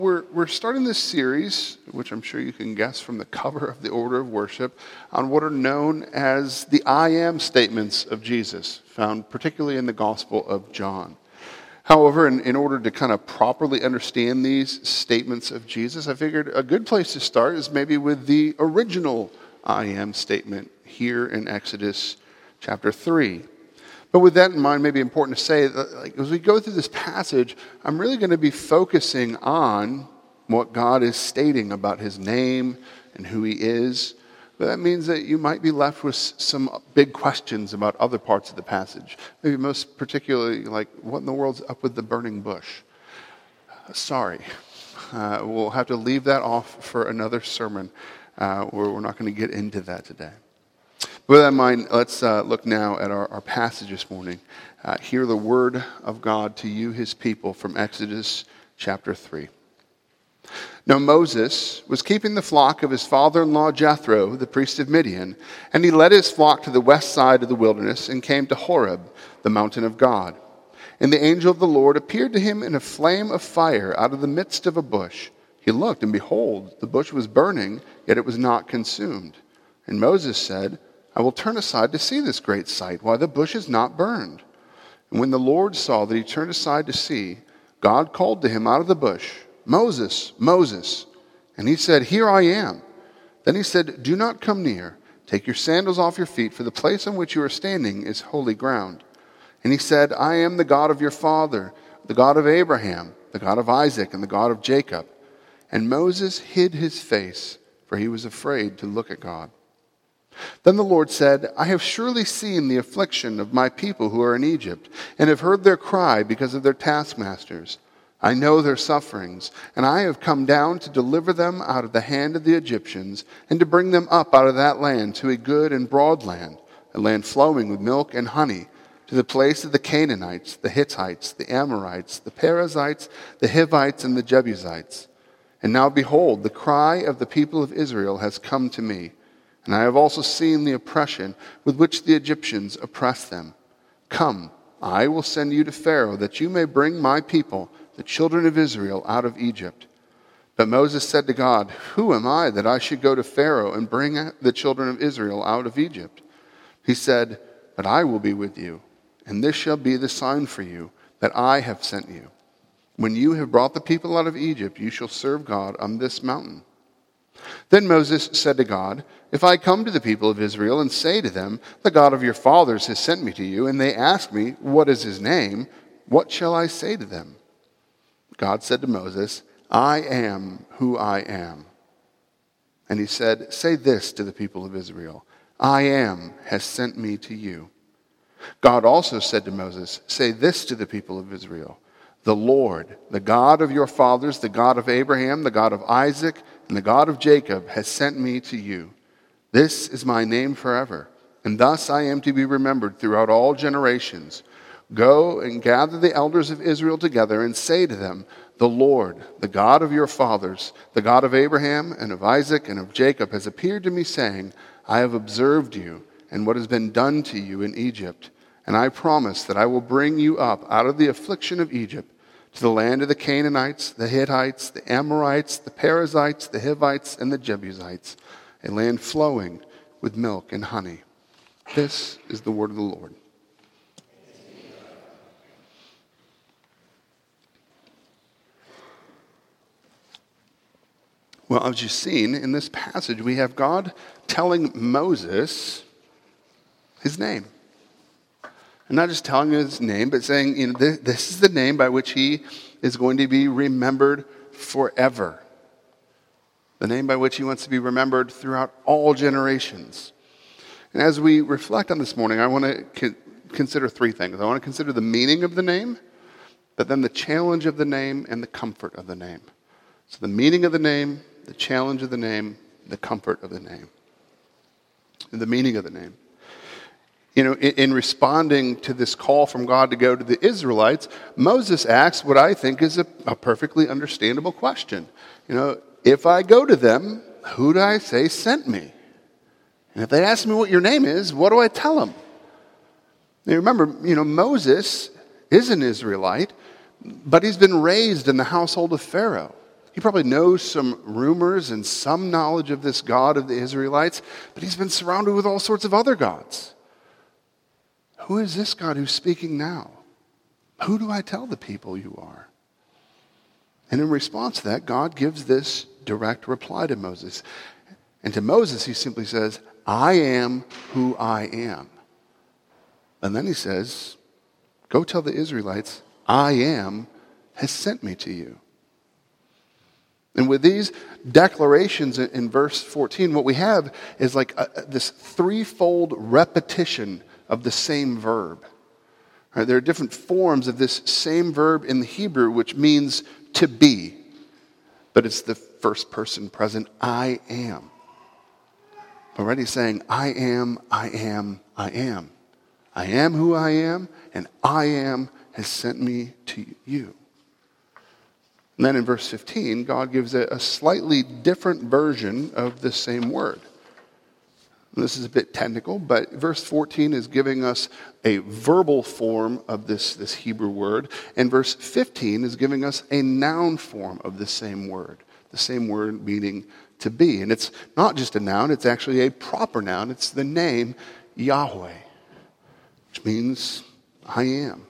We're starting this series, which I'm sure you can guess from the cover of the order of worship, on what are known as the I am statements of Jesus, found particularly in the Gospel of John. However, in order to kind of properly understand these statements of Jesus, I figured a good place to start is maybe with the original I am statement here in Exodus chapter 3. But with that in mind, maybe important to say that as we go through this passage, I'm really going to be focusing on what God is stating about his name and who he is. But that means that you might be left with some big questions about other parts of the passage. Maybe most particularly, like, what in the world's up with the burning bush? Sorry. We'll have to leave that off for another sermon where we're not going to get into that today. With that in mind, let's look now at our passage this morning. Hear the word of God to you, his people, from Exodus chapter 3. Now Moses was keeping the flock of his father-in-law Jethro, the priest of Midian, and he led his flock to the west side of the wilderness and came to Horeb, the mountain of God. And the angel of the Lord appeared to him in a flame of fire out of the midst of a bush. He looked, and behold, the bush was burning, yet it was not consumed. And Moses said, I will turn aside to see this great sight, why the bush is not burned. And when the Lord saw that he turned aside to see, God called to him out of the bush, Moses, Moses. And he said, Here I am. Then he said, Do not come near. Take your sandals off your feet, for the place on which you are standing is holy ground. And he said, I am the God of your father, the God of Abraham, the God of Isaac, and the God of Jacob. And Moses hid his face, for he was afraid to look at God. Then the Lord said, I have surely seen the affliction of my people who are in Egypt, and have heard their cry because of their taskmasters. I know their sufferings, and I have come down to deliver them out of the hand of the Egyptians, and to bring them up out of that land to a good and broad land, a land flowing with milk and honey, to the place of the Canaanites, the Hittites, the Amorites, the Perizzites, the Hivites, and the Jebusites. And now behold, the cry of the people of Israel has come to me. And I have also seen the oppression with which the Egyptians oppress them. Come, I will send you to Pharaoh, that you may bring my people, the children of Israel, out of Egypt. But Moses said to God, Who am I that I should go to Pharaoh and bring the children of Israel out of Egypt? He said, But I will be with you, and this shall be the sign for you, that I have sent you. When you have brought the people out of Egypt, you shall serve God on this mountain. Then Moses said to God, If I come to the people of Israel and say to them, The God of your fathers has sent me to you, and they ask me, What is his name? What shall I say to them? God said to Moses, I am who I am. And he said, Say this to the people of Israel, I am has sent me to you. God also said to Moses, Say this to the people of Israel, The Lord, the God of your fathers, the God of Abraham, the God of Isaac, and the God of Jacob has sent me to you. This is my name forever, and thus I am to be remembered throughout all generations. Go and gather the elders of Israel together and say to them, The Lord, the God of your fathers, the God of Abraham and of Isaac and of Jacob has appeared to me saying, I have observed you and what has been done to you in Egypt, and I promise that I will bring you up out of the affliction of Egypt, to the land of the Canaanites, the Hittites, the Amorites, the Perizzites, the Hivites, and the Jebusites, a land flowing with milk and honey. This is the word of the Lord. Well, as you've seen in this passage, we have God telling Moses his name. And not just telling him his name, but saying, this is the name by which he is going to be remembered forever. The name by which he wants to be remembered throughout all generations. And as we reflect on this morning, I want to consider three things. I want to consider the meaning of the name, but then the challenge of the name and the comfort of the name. So the meaning of the name, the challenge of the name, the comfort of the name. And the meaning of the name. In responding to this call from God to go to the Israelites, Moses asks what I think is a perfectly understandable question. If I go to them, who do I say sent me? And if they ask me what your name is, what do I tell them? Now remember, Moses is an Israelite, but he's been raised in the household of Pharaoh. He probably knows some rumors and some knowledge of this God of the Israelites, but he's been surrounded with all sorts of other gods. Who is this God who's speaking now? Who do I tell the people you are? And in response to that, God gives this direct reply to Moses. And to Moses, he simply says, I am who I am. And then he says, go tell the Israelites, I am has sent me to you. And with these declarations in verse 14, what we have is like this threefold repetition of the same verb. Right, there are different forms of this same verb in the Hebrew, which means to be. But it's the first person present, I am. Already saying, I am, I am, I am. I am who I am, and I am has sent me to you. And then in verse 15, God gives a slightly different version of the same word. And this is a bit technical, but verse 14 is giving us a verbal form of this Hebrew word, and verse 15 is giving us a noun form of the same word meaning to be. And it's not just a noun, it's actually a proper noun. It's the name Yahweh, which means I am.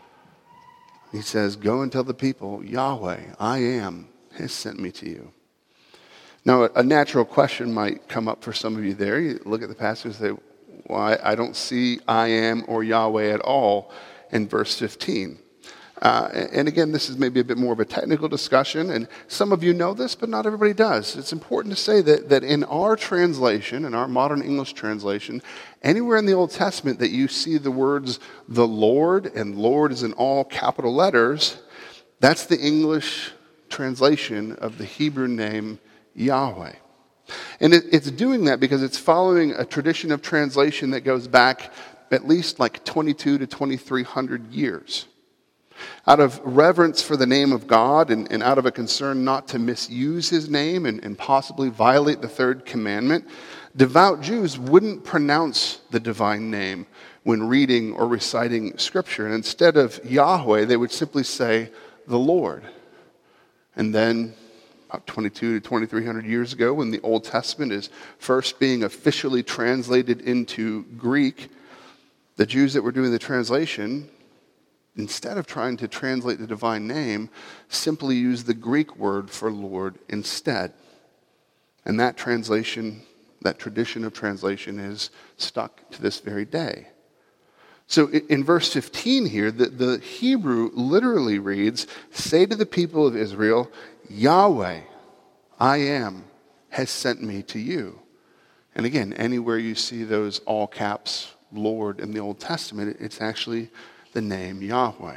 He says, go and tell the people, Yahweh, I am, has sent me to you. Now, a natural question might come up for some of you there. You look at the passage and say, well, I don't see I am or Yahweh at all in verse 15. And again, this is maybe a bit more of a technical discussion, and some of you know this, but not everybody does. It's important to say that in our translation, in our modern English translation, anywhere in the Old Testament that you see the words the Lord, and Lord is in all capital letters, that's the English translation of the Hebrew name Yahweh. And it's doing that because it's following a tradition of translation that goes back at least like 22 to 2,300 years. Out of reverence for the name of God and out of a concern not to misuse his name and possibly violate the third commandment, devout Jews wouldn't pronounce the divine name when reading or reciting Scripture. And instead of Yahweh, they would simply say the Lord. And then about 22 to 2,300 years ago, when the Old Testament is first being officially translated into Greek, the Jews that were doing the translation, instead of trying to translate the divine name, simply used the Greek word for Lord instead. And that translation, that tradition of translation is stuck to this very day. So in verse 15 here, the Hebrew literally reads, say to the people of Israel, Yahweh, I am, has sent me to you. And again, anywhere you see those all caps Lord in the Old Testament, it's actually the name Yahweh.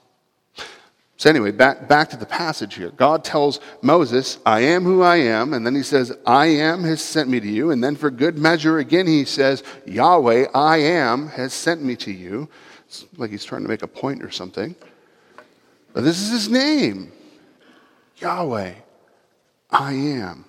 So anyway, back to the passage here. God tells Moses, I am who I am, and then he says, I am has sent me to you, and then for good measure again he says, Yahweh, I am has sent me to you. It's like he's trying to make a point or something. But this is his name. Yahweh, I am.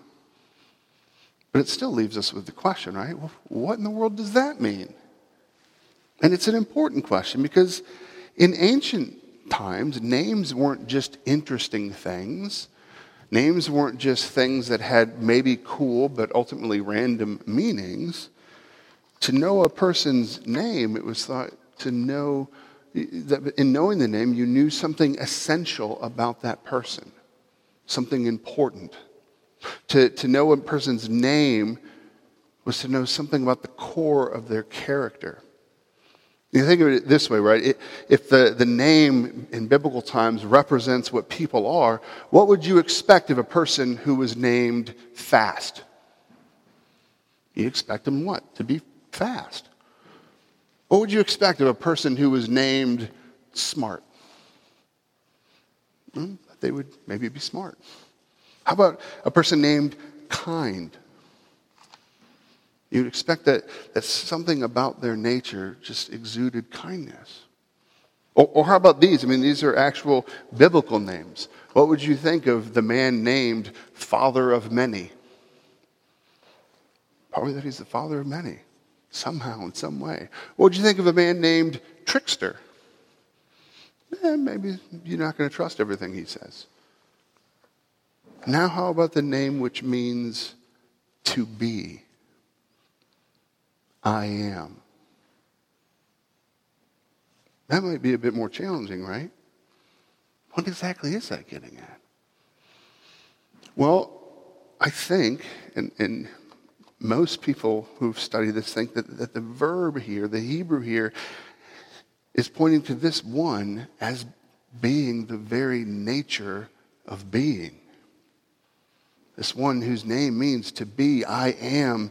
But it still leaves us with the question, right? Well, what in the world does that mean? And it's an important question because in ancient times, names weren't just interesting things. Names weren't just things that had maybe cool but ultimately random meanings. To know a person's name, it was thought to know that in knowing the name, you knew something essential about that person, something important. To know a person's name was to know something about the core of their character. You think of it this way, right? If the name in biblical times represents what people are, what would you expect of a person who was named Fast? You expect them what? To be fast. What would you expect of a person who was named Smart? Well, they would maybe be smart. How about a person named Kind? You'd expect that something about their nature just exuded kindness. Or how about these? I mean, these are actual biblical names. What would you think of the man named Father of Many? Probably that he's the father of many, somehow, in some way. What would you think of a man named Trickster? Maybe you're not going to trust everything he says. Now how about the name which means to be? I am. That might be a bit more challenging, right? What exactly is that getting at? Well, I think, and most people who've studied this think that the verb here, the Hebrew here, is pointing to this one as being the very nature of being. This one whose name means to be, I am.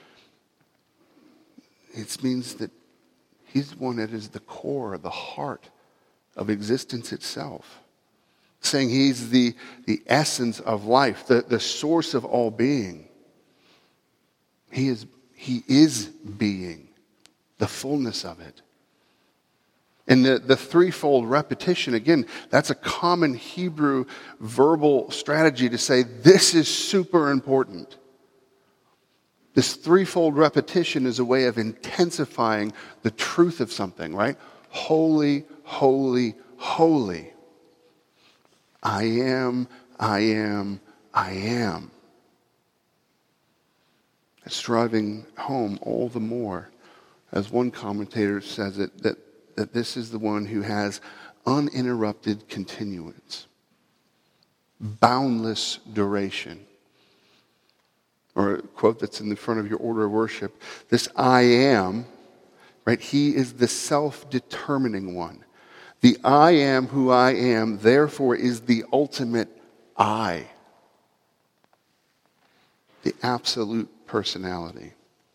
It means that he's the one that is the core, the heart of existence itself. Saying he's the essence of life, the source of all being. He is being, the fullness of it. And the threefold repetition, again, that's a common Hebrew verbal strategy to say this is super important. This threefold repetition is a way of intensifying the truth of something, right? Holy, holy, holy. I am, I am, I am. It's driving home all the more, as one commentator says it, that this is the one who has uninterrupted continuance, boundless duration. Or a quote that's in the front of your order of worship, this I am, right? He is the self-determining one. The I am who I am, therefore, is the ultimate I. The absolute personality.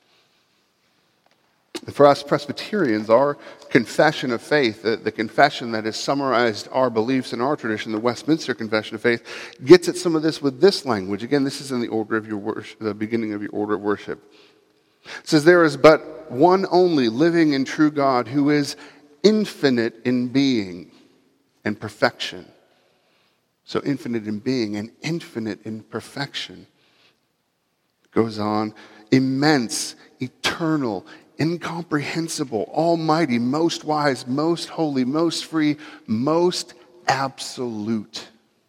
And for us Presbyterians, our confession of faith, the confession that has summarized our beliefs in our tradition, the Westminster Confession of Faith, gets at some of this with this language. Again, this is in the order of your worship, the beginning of your order of worship. It says, there is but one only living and true God who is infinite in being and perfection. So infinite in being and infinite in perfection. It goes on, immense, eternal, incomprehensible, almighty, most wise, most holy, most free, most absolute.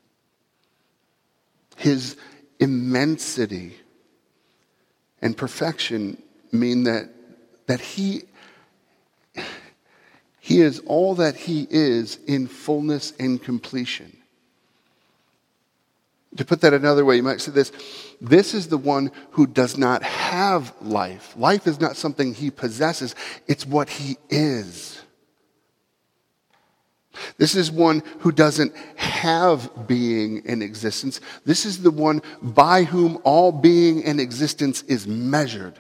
His immensity and perfection mean that he is all that he is in fullness and completion. To put that another way, you might say this. This is the one who does not have life. Life is not something he possesses. It's what he is. This is one who doesn't have being and existence. This is the one by whom all being and existence is measured.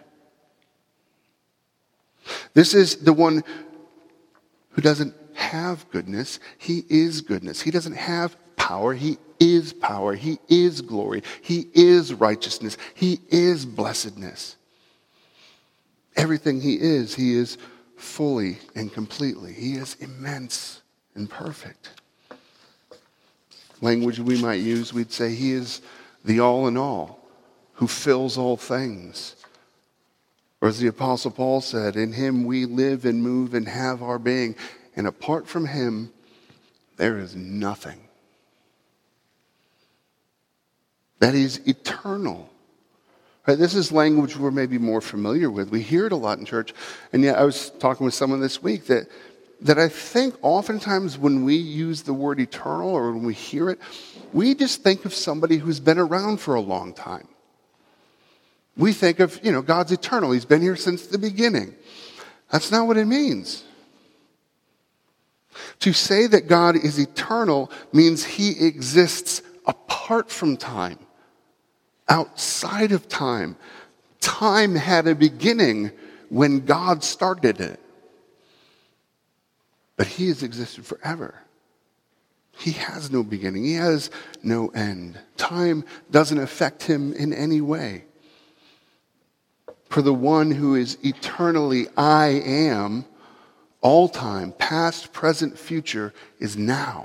This is the one who doesn't have goodness. He is goodness. He doesn't have power. He is power. He is glory. He is righteousness. He is blessedness. Everything he is fully and completely. He is immense and perfect. Language we might use, we'd say he is the all in all, who fills all things. Or as the Apostle Paul said, in him we live and move and have our being. And apart from him, there is nothing. That is eternal. Right? This is language we're maybe more familiar with. We hear it a lot in church. And yet I was talking with someone this week that I think oftentimes when we use the word eternal or when we hear it, we just think of somebody who's been around for a long time. We think of, God's eternal. He's been here since the beginning. That's not what it means. To say that God is eternal means he exists apart from time, outside of time. Time had a beginning when God started it. But he has existed forever. He has no beginning. He has no end. Time doesn't affect him in any way. For the one who is eternally I am, all time, past, present, future, is now.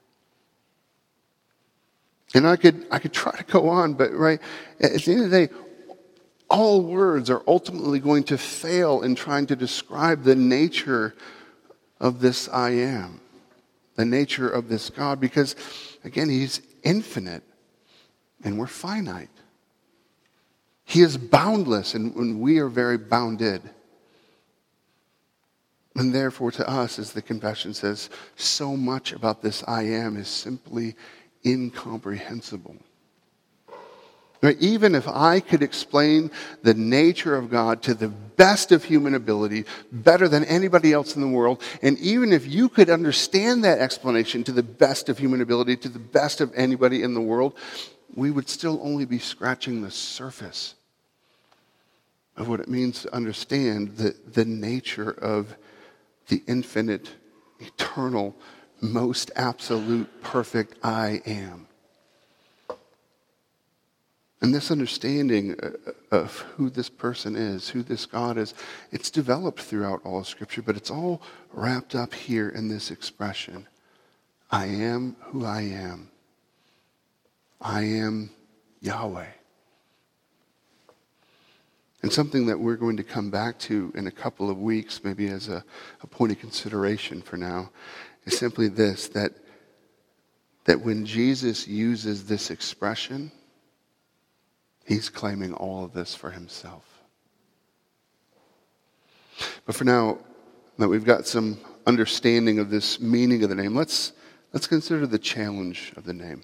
And I could try to go on, but right, at the end of the day, all words are ultimately going to fail in trying to describe the nature of this I am, the nature of this God, because, again, he's infinite. and we're finite. He is boundless, and we are very bounded. And therefore, to us, as the confession says, so much about this I am is simply incomprehensible. Right? Even if I could explain the nature of God to the best of human ability, better than anybody else in the world, and even if you could understand that explanation to the best of human ability, to the best of anybody in the world, we would still only be scratching the surface of what it means to understand the nature of the infinite, eternal, most absolute, perfect I am. And this understanding of who this person is, who this God is, it's developed throughout all of Scripture, but it's all wrapped up here in this expression. I am who I am. I am Yahweh. And something that we're going to come back to in a couple of weeks, maybe as a point of consideration for now, is simply this, that when Jesus uses this expression, he's claiming all of this for himself. But for now, that we've got some understanding of this meaning of the name, let's consider the challenge of the name.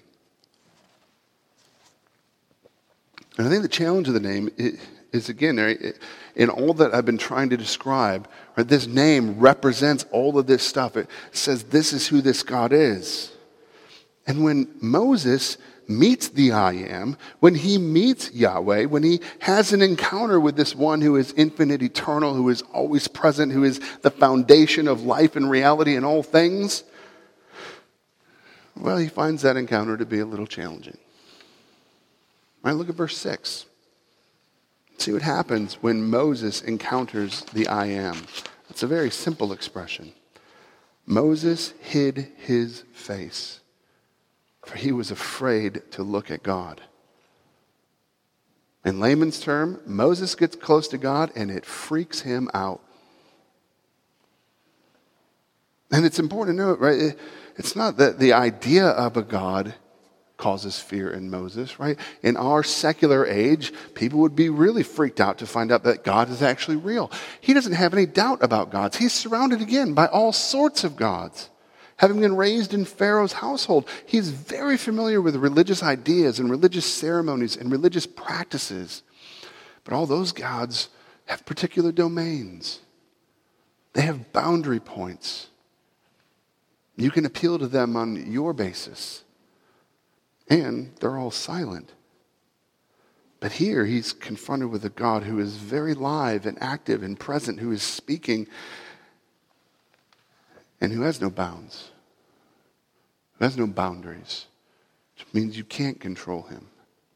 And I think the challenge of the name is again, in all that I've been trying to describe, right, this name represents all of this stuff. It says this is who this God is. And when Moses meets the I Am, when he meets Yahweh, when he has an encounter with this one who is infinite, eternal, who is always present, who is the foundation of life and reality and all things, well, he finds that encounter to be a little challenging. All right, look at verse 6. See what happens when Moses encounters the I Am. It's a very simple expression. Moses hid his face, for he was afraid to look at God. In layman's term, Moses gets close to God and it freaks him out. And it's important to note, right? It's not that the idea of a God causes fear in Moses, right? In our secular age, people would be really freaked out to find out that God is actually real. He doesn't have any doubt about gods. He's surrounded again by all sorts of gods. Having been raised in Pharaoh's household, he's very familiar with religious ideas and religious ceremonies and religious practices. But all those gods have particular domains. They have boundary points. You can appeal to them on your basis. And they're all silent. But here he's confronted with a God who is very live and active and present, who is speaking and who has no bounds, who has no boundaries, which means you can't control him.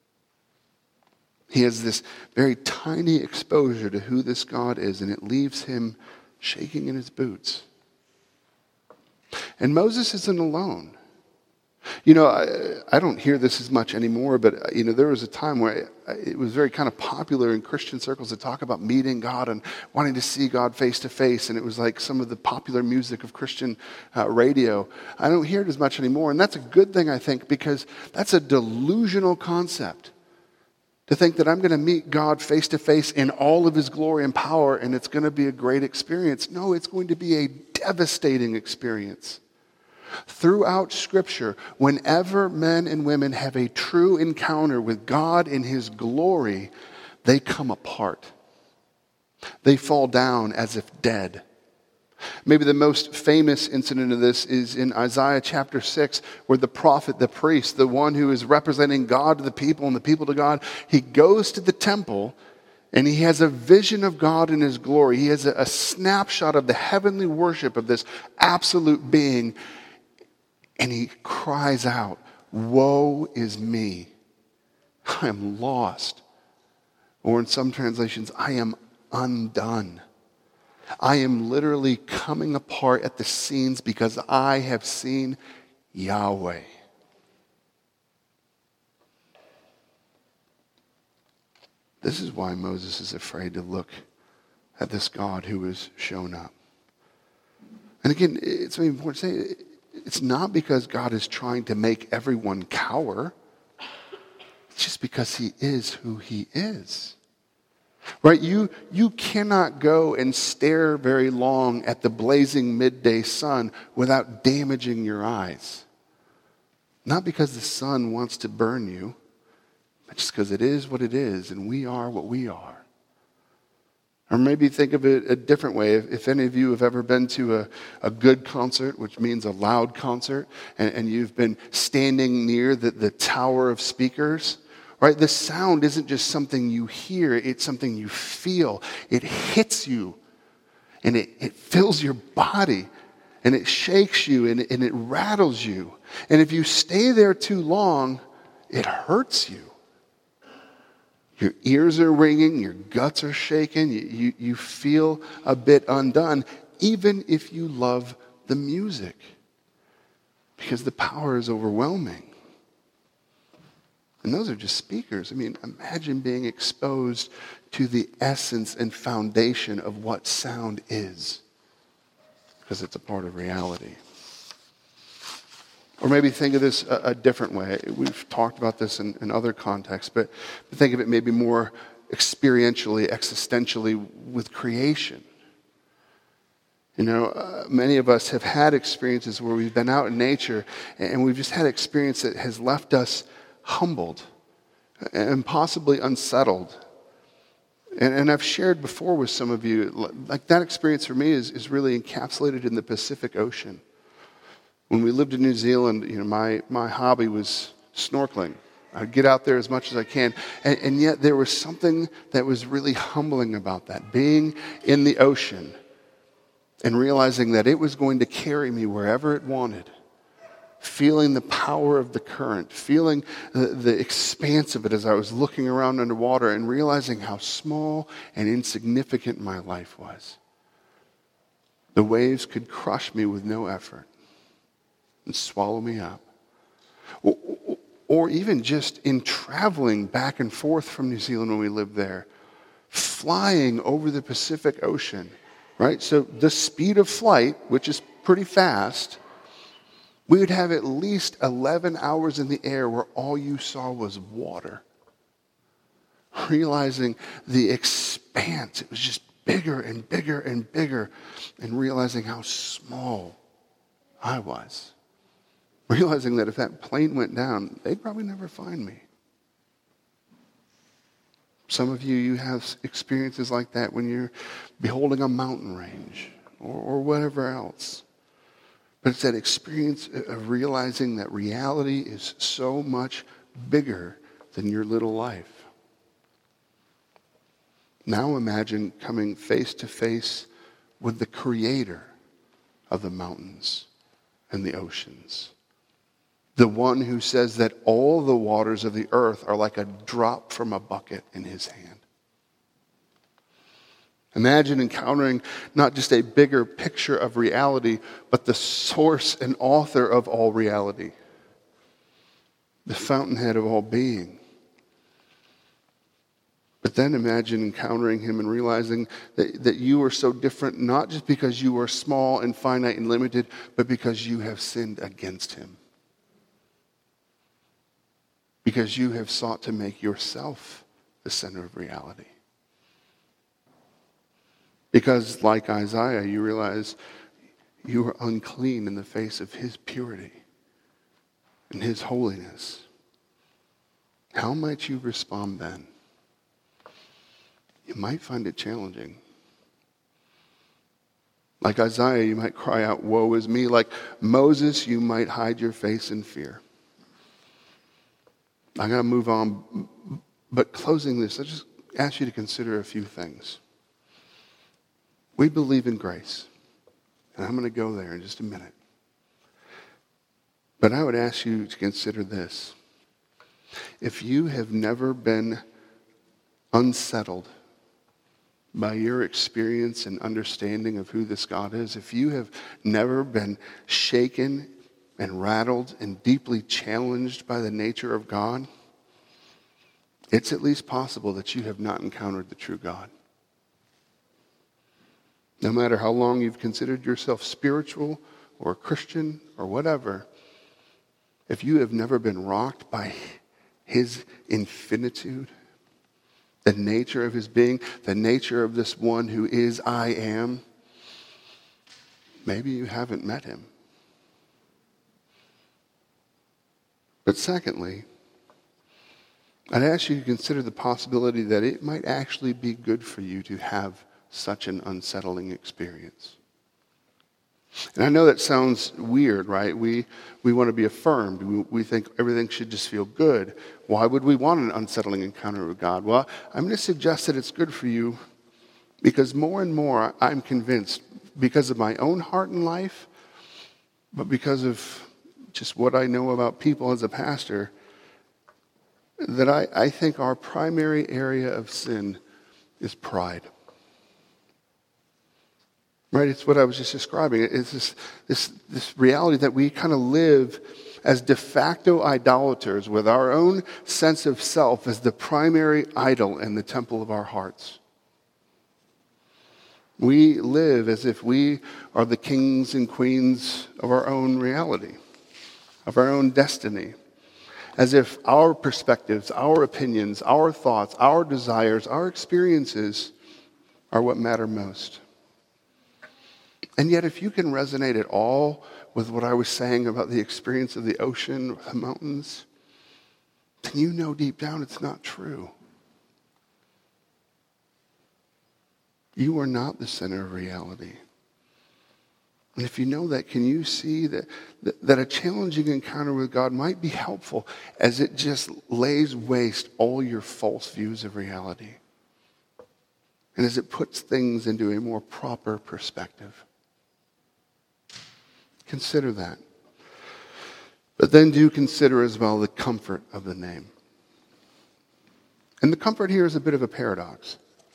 He has this very tiny exposure to who this God is, and it leaves him shaking in his boots. And Moses isn't alone. You know, I don't hear this as much anymore, but, there was a time where it was very kind of popular in Christian circles to talk about meeting God and wanting to see God face to face, and it was like some of the popular music of Christian radio. I don't hear it as much anymore, and that's a good thing, I think, because that's a delusional concept. To think that I'm going to meet God face to face in all of his glory and power, and it's going to be a great experience. No, it's going to be a devastating experience. Throughout Scripture, whenever men and women have a true encounter with God in his glory, they come apart. They fall down as if dead. Maybe the most famous incident of this is in Isaiah chapter 6, where the prophet, the priest, the one who is representing God to the people and the people to God, he goes to the temple and he has a vision of God in his glory. He has a snapshot of the heavenly worship of this absolute being. And he cries out, "Woe is me. I am lost." Or in some translations, I am undone. I am literally coming apart at the seams because I have seen Yahweh. This is why Moses is afraid to look at this God who has shown up. And again, it's very important to say, it's not because God is trying to make everyone cower. just because he is who he is. Right? You cannot go and stare very long at the blazing midday sun without damaging your eyes. Not because the sun wants to burn you, but just because it is what it is and we are what we are. Or maybe think of it a different way. If any of you have ever been to a good concert, which means a loud concert, and you've been standing near the tower of speakers, right? The sound isn't just something you hear, it's something you feel. It hits you, and it fills your body, and it shakes you, and it rattles you. And if you stay there too long, it hurts you. Your ears are ringing, your guts are shaking, you feel a bit undone, even if you love the music, because the power is overwhelming. And those are just speakers. I mean, imagine being exposed to the essence and foundation of what sound is, because it's a part of reality. Or maybe think of this a different way. We've talked about this in other contexts, but think of it maybe more experientially, existentially with creation. You know, many of us have had experiences where we've been out in nature and we've just had experience that has left us humbled and possibly unsettled. And I've shared before with some of you, like that experience for me is really encapsulated in the Pacific Ocean. When we lived in New Zealand, you know, my hobby was snorkeling. I'd get out there as much as I can. And yet there was something that was really humbling about that. Being in the ocean and realizing that it was going to carry me wherever it wanted. Feeling the power of the current. Feeling the expanse of it as I was looking around underwater and realizing how small and insignificant my life was. The waves could crush me with no effort and swallow me up. Or even just in traveling back and forth from New Zealand when we lived there, flying over the Pacific Ocean, right? So the speed of flight, which is pretty fast, we would have at least 11 hours in the air where all you saw was water. Realizing the expanse, it was just bigger and bigger and bigger, and realizing how small I was. Realizing that if that plane went down, they'd probably never find me. Some of you have experiences like that when you're beholding a mountain range or whatever else. But it's that experience of realizing that reality is so much bigger than your little life. Now imagine coming face to face with the creator of the mountains and the oceans. The one who says that all the waters of the earth are like a drop from a bucket in his hand. Imagine encountering not just a bigger picture of reality, but the source and author of all reality. The fountainhead of all being. But then imagine encountering him and realizing that you are so different, not just because you are small and finite and limited, but because you have sinned against him. Because you have sought to make yourself the center of reality. Because, like Isaiah, you realize you are unclean in the face of his purity and his holiness. How might you respond then? You might find it challenging. Like Isaiah, you might cry out, "Woe is me." Like Moses, you might hide your face in fear. I got to move on, but closing this, I just ask you to consider a few things. We believe in grace, and I'm going to go there in just a minute. But I would ask you to consider this. If you have never been unsettled by your experience and understanding of who this God is, if you have never been shaken and rattled and deeply challenged by the nature of God, it's at least possible that you have not encountered the true God. No matter how long you've considered yourself spiritual or Christian or whatever, if you have never been rocked by his infinitude, the nature of his being, the nature of this one who is I am, maybe you haven't met him. But secondly, I'd ask you to consider the possibility that it might actually be good for you to have such an unsettling experience. And I know that sounds weird, right? We want to be affirmed. We think everything should just feel good. Why would we want an unsettling encounter with God? Well, I'm going to suggest that it's good for you because more and more I'm convinced, because of my own heart and life, but because of just what I know about people as a pastor, that I think our primary area of sin is pride. Right? It's what I was just describing. It's this reality that we kind of live as de facto idolaters with our own sense of self as the primary idol in the temple of our hearts. We live as if we are the kings and queens of our own reality, of our own destiny. As if our perspectives, our opinions, our thoughts, our desires, our experiences are what matter most. And yet, if you can resonate at all with what I was saying about the experience of the ocean or the mountains, then you know deep down it's not true. You are not the center of reality. And if you know that, can you see that a challenging encounter with God might be helpful as it just lays waste all your false views of reality? And as it puts things into a more proper perspective. Consider that. But then do consider as well the comfort of the name. And the comfort here is a bit of a paradox.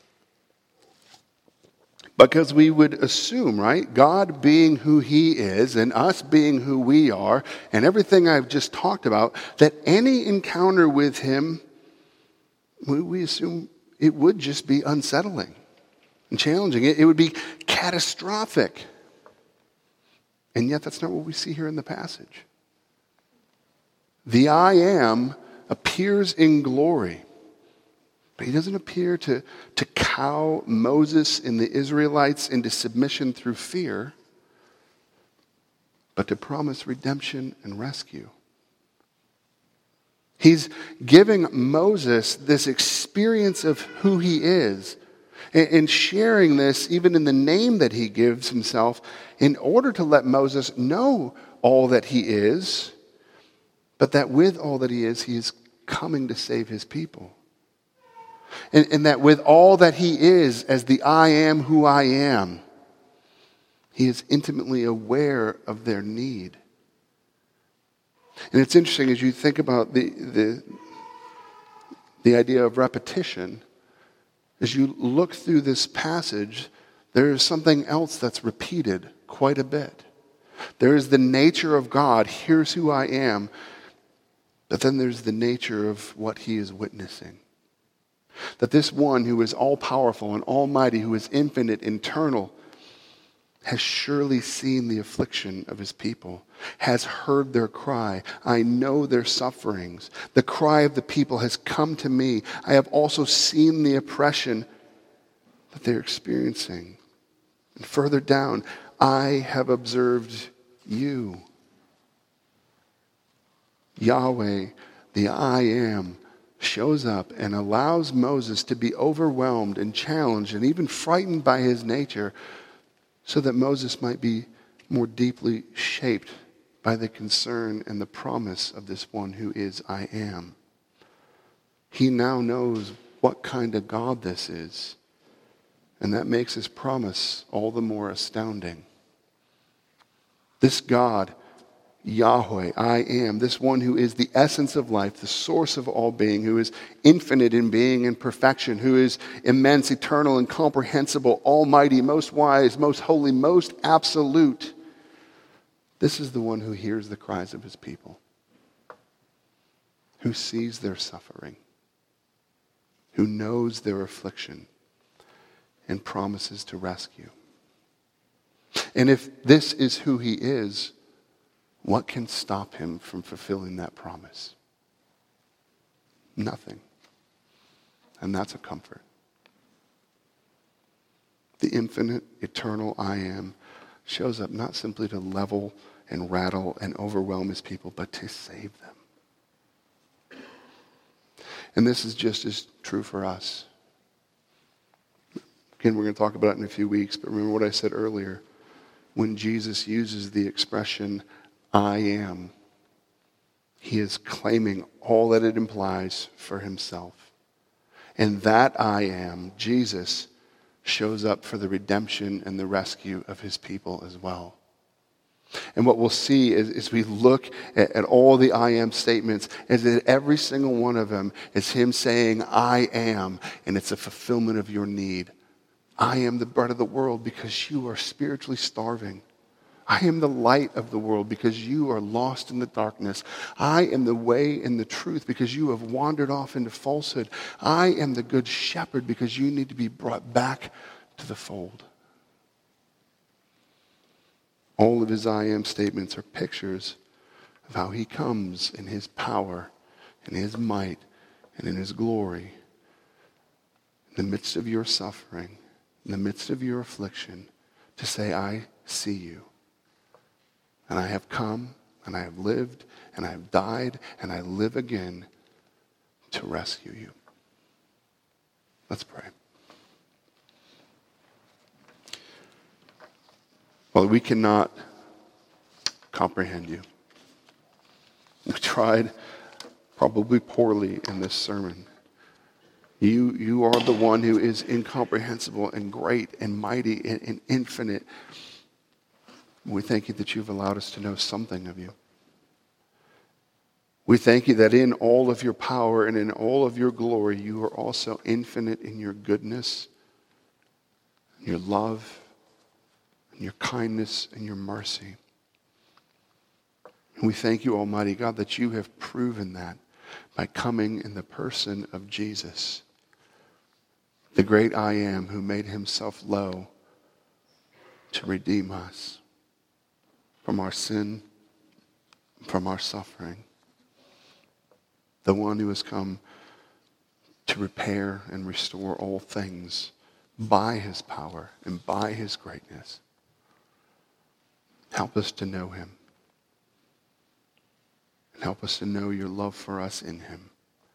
Because we would assume, right, God being who he is and us being who we are and everything I've just talked about, that any encounter with him, we assume it would just be unsettling and challenging. It would be catastrophic. And yet that's not what we see here in the passage. The I am appears in glory. But he doesn't appear to cow Moses and the Israelites into submission through fear, but to promise redemption and rescue. He's giving Moses this experience of who he is and sharing this even in the name that he gives himself in order to let Moses know all that he is, but that with all that he is coming to save his people. And that with all that he is as the I am who I am, he is intimately aware of their need. And it's interesting as you think about the idea of repetition, as you look through this passage, there is something else that's repeated quite a bit. There is the nature of God, here's who I am, but then there's the nature of what he is witnessing. That this one who is all-powerful and almighty, who is infinite, eternal, has surely seen the affliction of his people, has heard their cry. I know their sufferings. The cry of the people has come to me. I have also seen the oppression that they're experiencing. And further down, I have observed you. Yahweh, the I am, shows up and allows Moses to be overwhelmed and challenged and even frightened by his nature so that Moses might be more deeply shaped by the concern and the promise of this one who is I am. He now knows what kind of God this is, and that makes his promise all the more astounding. This God, Yahweh, I am, this one who is the essence of life, the source of all being, who is infinite in being and perfection, who is immense, eternal, incomprehensible, almighty, most wise, most holy, most absolute. This is the one who hears the cries of his people, who sees their suffering, who knows their affliction, and promises to rescue. And if this is who he is, what can stop him from fulfilling that promise? Nothing. And that's a comfort. The infinite, eternal I am shows up not simply to level and rattle and overwhelm his people, but to save them. And this is just as true for us. Again, we're going to talk about it in a few weeks, but remember what I said earlier. When Jesus uses the expression, I am, he is claiming all that it implies for himself. And that I am, Jesus, shows up for the redemption and the rescue of his people as well. And what we'll see as we look at all the I am statements is that every single one of them is him saying, I am, and it's a fulfillment of your need. I am the bread of the world because you are spiritually starving. I am the light of the world because you are lost in the darkness. I am the way and the truth because you have wandered off into falsehood. I am the good shepherd because you need to be brought back to the fold. All of his I am statements are pictures of how he comes in his power, in his might, and in his glory. In the midst of your suffering, in the midst of your affliction, to say, I see you. And I have come, and I have lived, and I have died, and I live again to rescue you. Let's pray. Father, we cannot comprehend you. We tried probably poorly in this sermon. You are the one who is incomprehensible and great and mighty and infinite. We thank you that you've allowed us to know something of you. We thank you that in all of your power and in all of your glory, you are also infinite in your goodness, your love, and your kindness and your mercy. And we thank you, Almighty God, that you have proven that by coming in the person of Jesus, the great I am who made himself low to redeem us from our sin, from our suffering. The one who has come to repair and restore all things by his power and by his greatness. Help us to know him. And help us to know your love for us in him.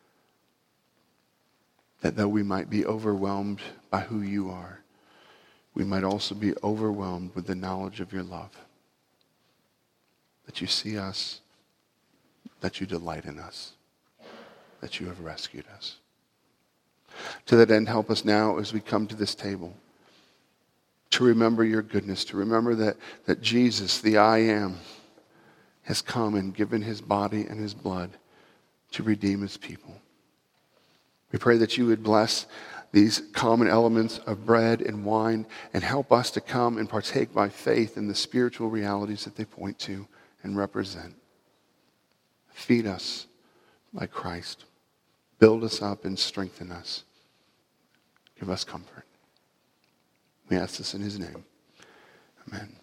That though we might be overwhelmed by who you are, we might also be overwhelmed with the knowledge of your love. That you see us, that you delight in us, that you have rescued us. To that end, help us now as we come to this table to remember your goodness, to remember that Jesus, the I am, has come and given his body and his blood to redeem his people. We pray that you would bless these common elements of bread and wine and help us to come and partake by faith in the spiritual realities that they point to and represent. Feed us by Christ. Build us up and strengthen us. Give us comfort. We ask this in his name. Amen.